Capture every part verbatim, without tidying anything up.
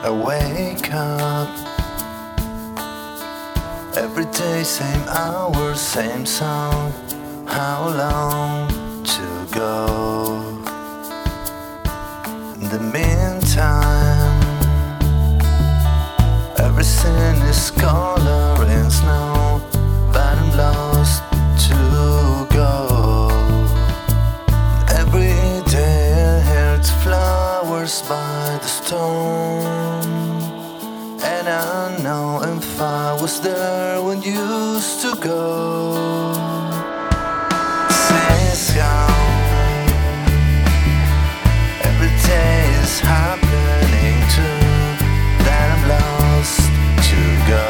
I wake up every day, same hour, same song. How long to go? In the meantime, everything is color and snow, but I'm lost to go. Every day I heard flowers by the stone, and I know if I was there when you used to go. Since gone, every day is happening too, that I'm lost to go.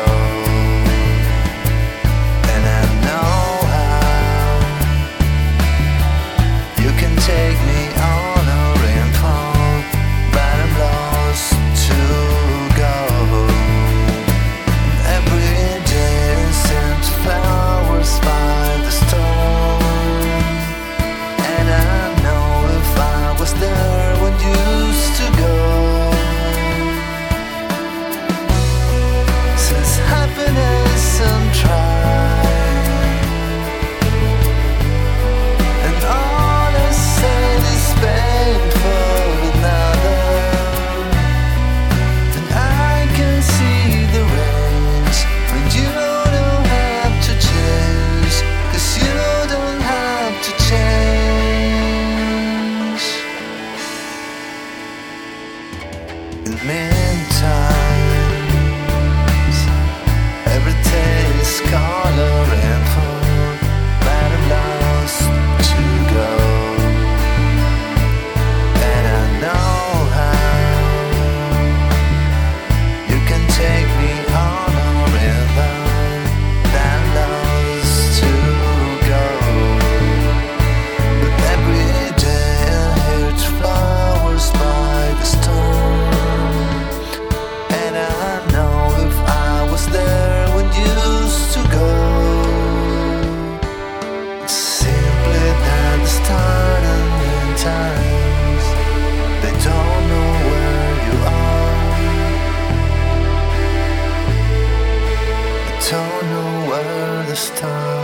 And I know how you can take me on a rainfall, but I'm lost to go. Every day I sent flowers by the stone, and I know if I was there when you used to go. Since happiness I'm trying, and all I said is pain for another, and I can see the range when you don't have to change, 'cause you don't have to change. In the meantime, every day is color and food, but I'm lost to go. And I know how you can take me on a river, but I'm lost to go. But every day I heard flowers by the storm, and I know if I was there when you used to go. It's simply that the start and end times, they don't know where you are. I don't know where to start.